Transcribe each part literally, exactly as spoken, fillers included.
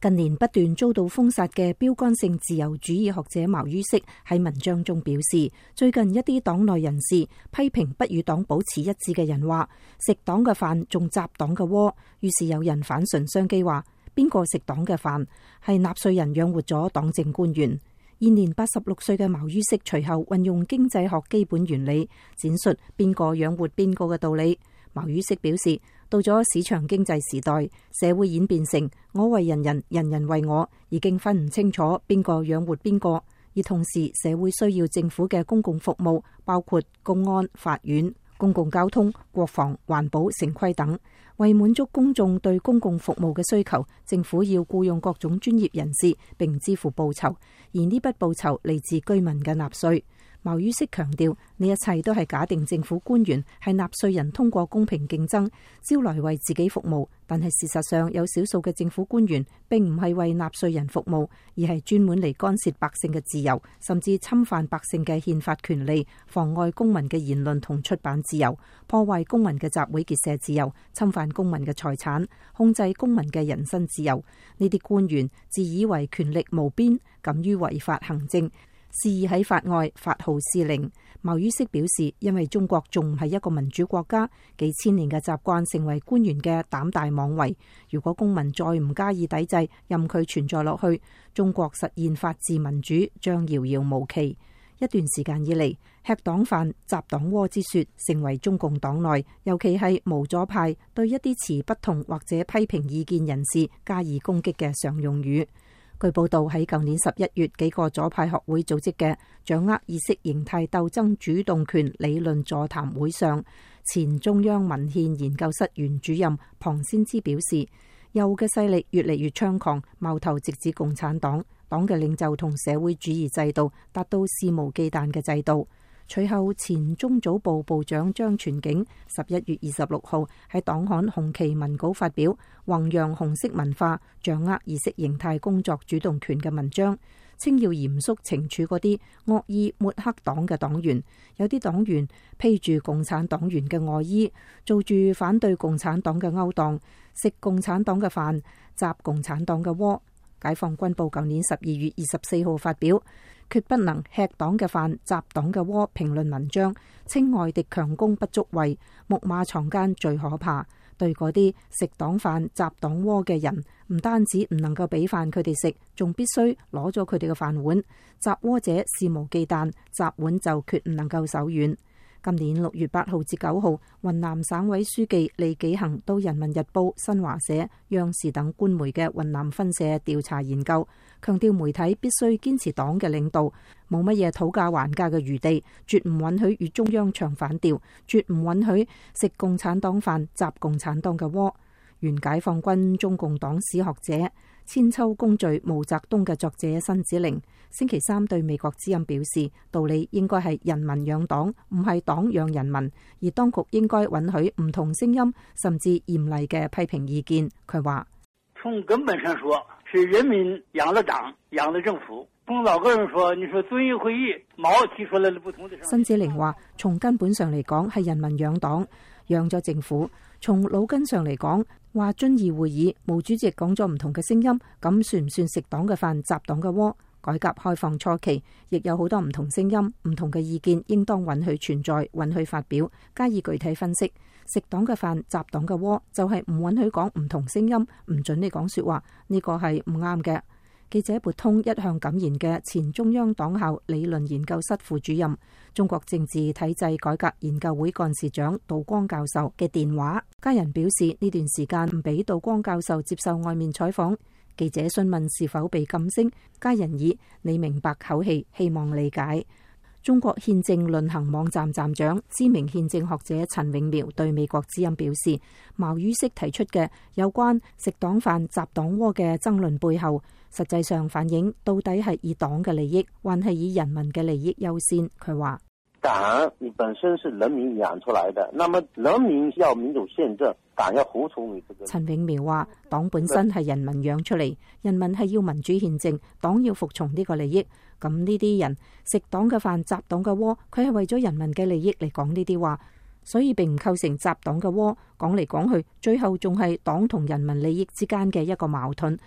近年不斷遭到封殺嘅標杆性自由主義學者茅于軾喺文章中表示，最近一啲黨內人士批評不與黨保持一致嘅人話，食黨嘅飯仲習黨嘅鍋。於是有人反唇相譏話，邊個食黨嘅飯？係納稅人養活咗黨政官員。現年八十六歲嘅茅于軾隨後運用經濟學基本原理展述邊個養活邊個嘅道理。茅于軾表示，到咗市場經濟時代，社會演變成我為人人，人人為我，已經分唔清楚邊個養活邊個。而同時，社會需要政府嘅公共服務，包括公安、法院、公共交通、國防、環保、城規等。為滿足公眾對公共服務嘅需求，政府要僱用各種專業人士，並支付報酬，而呢筆報酬嚟自居民嘅納稅。茅于軾強調，呢一切都係假定政府官員係納稅人通過公平競爭招來為自己服務，但係事實上有少數嘅政府官員並唔係為納稅人服務，而係專門嚟干涉百姓嘅自由，甚至侵犯百姓嘅憲法權利，妨礙公民嘅言論同出版自由，破壞公民嘅集會結社自由，侵犯公民嘅財產，控制公民嘅人身自由。呢啲官員自以為權力無邊，敢於違法行政，肆意喺法外發號施令。茅于軾表示，因為中國仲唔係一個民主國家，幾千年嘅習慣成為官員嘅膽大妄為。如果公民再唔加以抵制，任佢存在落去，中國實現法治民主將遙遙無期。一段時間以嚟，吃黨飯習黨鍋之說成為中共黨內，尤其係無左派對一啲持不同或者批評意見人士加以攻擊嘅常用語。據報道，喺舊年十一月，幾個左派學會組織嘅掌握意識形態鬥爭主動權理論座談會上，前中央文獻研究室原主任龐先知表示，右嘅勢力越嚟越猖狂，矛頭直指共產黨，黨嘅領袖同社會主義制度達到肆無忌憚嘅制度。隨後，前中組部部長張傳景十一月二十六號喺黨刊《紅旗》文稿發表弘揚紅色文化、掌握意識形態工作主動權嘅文章，稱要嚴肅懲處嗰啲惡意抹黑黨嘅黨員。有啲黨員披住共產黨員嘅外衣，做住反對共產黨嘅勾當，食共產黨嘅飯，習共產黨嘅鍋。解放軍報舊年十二月二十四號發表決不能吃黨嘅飯、習黨嘅鍋評論文章，稱外敵強攻不足畏，木馬藏奸最可怕。對嗰啲食黨飯、習黨鍋嘅人，唔單止唔能夠俾飯佢哋食，仲必須攞咗佢哋嘅飯碗。習鍋者肆無忌憚，習碗就決唔能夠手軟。今年六月八號至九號，雲南省委書記李紀恒到人民日報、新華社、央視等官媒嘅雲南分社調查研究，強調媒體必須堅持黨嘅領導，冇乜嘢討價還價嘅餘地，絕唔允許與中央唱反調，絕唔允許食共產黨飯、習共產黨嘅鍋。原解放軍中共黨史學者、千秋公序毛澤東嘅作者辛子玲星期三對美國之音表示，道理應該係人民養黨，唔係黨養人民，而當局應該允許唔同聲音，甚至嚴厲嘅批評意見。佢話： 從根本上說，是人民養了黨，養了政府。從老個人說，你說遵義會議，毛提出來了不同的。 辛子玲話：從根本上嚟講，係人民養黨，養咗政府。從腦筋上嚟講，話遵義會議毛主席講咗唔同嘅聲音，咁算唔算食黨嘅飯、習黨嘅鍋？改革開放初期，亦有好多唔同聲音、唔同嘅意見，應當允許存在、允許發表，加以具體分析。食黨嘅飯、習黨嘅鍋，就係、是、唔允許講唔同聲音，唔准你講說話，呢、這個係唔啱嘅。記者撥通一向敢言嘅前中央黨校理論研究室副主任、中國政治體制改革研究會幹事長杜光教授嘅電話，家人表示呢段時間唔俾杜光教授接受外面採訪。記者詢問是否被禁聲，家人以你明白口氣，希望理解。中國憲政論衡網站站長、知名憲政學者陳永苗對美國之音表示，茅于軾提出嘅有關食黨飯、習黨鍋嘅爭論背後，實際上反映到底係以黨嘅利益，還係以人民嘅利益優先。佢話： 黨你本身是人民養出來的，那麼人民要民主憲政，黨要服從你這個。 陳永苗話：黨本身係人民養出嚟，人民係要民主憲政，黨要服從呢個利益。咁呢啲人食黨嘅飯、習黨嘅鍋，佢係為咗人民嘅利益嚟講呢啲話，所以並唔構成習黨嘅鍋。講嚟講去，最後仲係黨同人民利益之間嘅一個矛盾。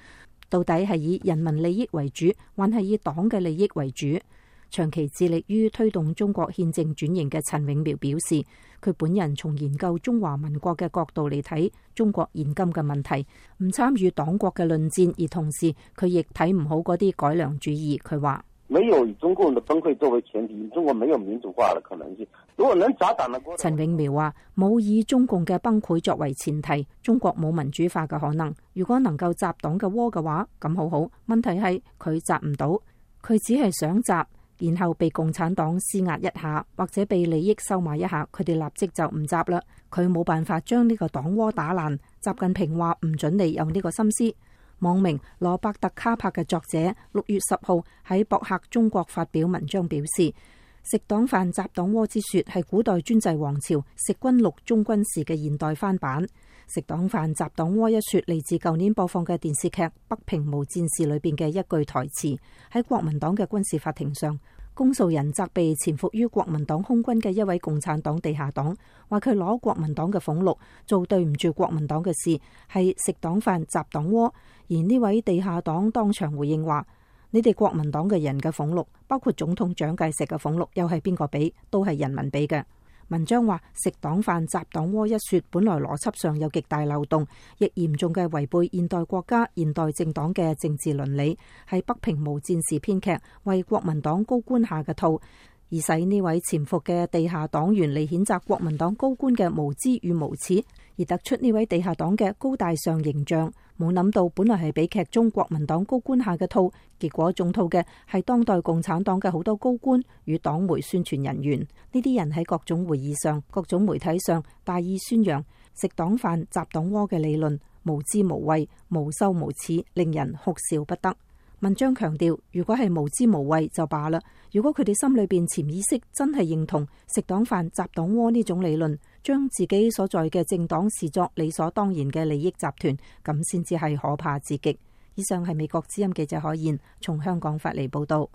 到底係以人民利益為主，還係以黨嘅利益為主？長期致力於推動中國憲政轉型嘅陳永苗表示，佢本人從研究中華民國嘅角度嚟睇中國現今嘅問題，唔參與黨國嘅論戰，而同時佢亦睇唔好嗰啲改良主義。佢話： 沒有以中共的崩潰作為前提，中國沒有民主化的可能性。如果能找黨的過程， 陳永苗話冇以中共嘅崩潰作為前提，中國冇民主化嘅可能。如果能夠集黨嘅窩嘅話，咁好好。問題係佢集唔到，佢只係想集，然後被共產黨施壓一下，或者被利益收買一下，佢哋立即就唔集啦。佢冇辦法將呢個黨窩打爛。習近平話唔准你有呢個心思。網名羅伯特卡柏嘅作者六月十號喺博客中國發表文章表示，食黨飯集黨窩之說係古代專制王朝食君祿中軍事嘅現代翻版。食黨飯集黨窩一說嚟自舊年播放嘅電視劇《北平無戰事》裏邊嘅一句台詞。喺國民黨嘅軍事法庭上，公訴人責備潛伏於國民黨空軍嘅一位共產黨地下黨，話佢攞國民黨嘅俸祿做對唔住國民黨嘅事，係食黨飯集黨窩。而呢位地下黨當場回應話：你哋國民黨嘅人嘅俸祿，包括總統蔣介石嘅俸祿，又係邊個俾？都係人民俾嘅。文章話食黨飯集黨窩一說，本來邏輯上有極大漏洞，亦嚴重嘅違背現代國家、現代政黨嘅政治倫理，係北平無戰事編劇為國民黨高官下嘅套，而使呢位潛伏嘅地下黨員嚟譴責國民黨高官嘅無知與無恥，而突出呢位地下黨嘅高大上形象。冇諗到本來係俾劇中國民黨高官下嘅套，結果中套嘅係當代共產黨嘅好多高官與黨媒宣傳人員。呢啲人喺各種會議上、各種媒體上大意宣揚食黨飯集黨窩嘅理論，無知無畏、無羞無恥，令人哭笑不得。文章強調，如果係無知無畏就罷啦，如果佢哋心裏邊潛意識真係認同食黨飯集黨窩呢種理論，將自己所在嘅政黨視作理所當然嘅利益集團，咁先至係可怕至極。以上係美國之音記者海燕從香港發嚟報道。